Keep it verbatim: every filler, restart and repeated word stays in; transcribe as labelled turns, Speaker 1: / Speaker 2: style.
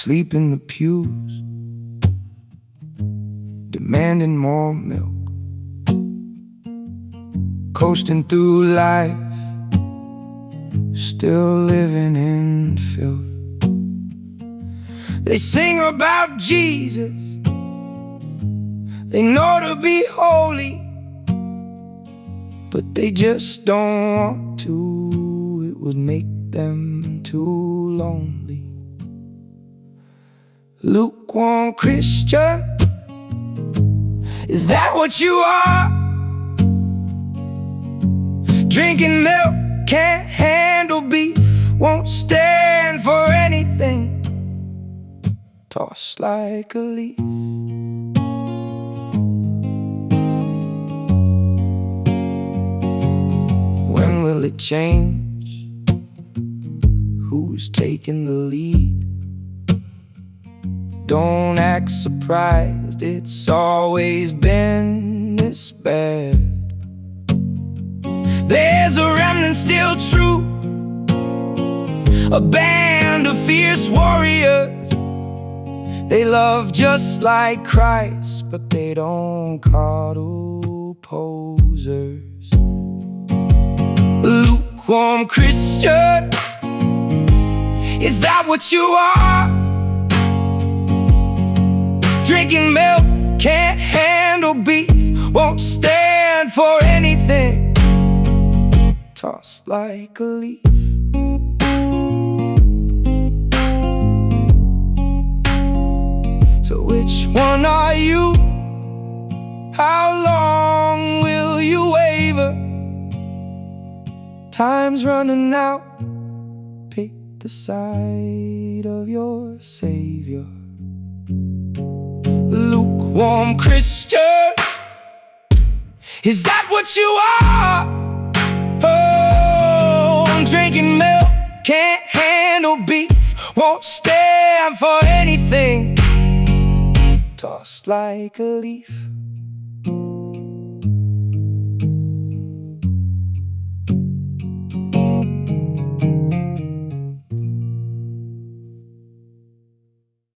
Speaker 1: sleep in the pews, demanding more milk, coasting through life, still living in filth. They sing about Jesus, they know to be holy, but they just don't want to. It would make them too lonely. Lukewarm Christian, is that what you are? Drinking milk, can't handle beef, won't stand for anything, tossed like a leaf. When will it change? Who's taking the lead? Don't act surprised, it's always been this bad. There's a remnant still true, a band of fierce warriors. They love just like Christ, but they don't coddle posers. Lukewarm Christian, is that what you are? Drinking milk, can't handle beef, won't stand for anything, tossed like a leaf. So which one are you? How long will you waver? Time's running out, pick the side of your Savior. Lukewarm Christian, is that what you are? Oh, I'm drinking milk, can't handle beef, won't stand for anything, tossed like a leaf.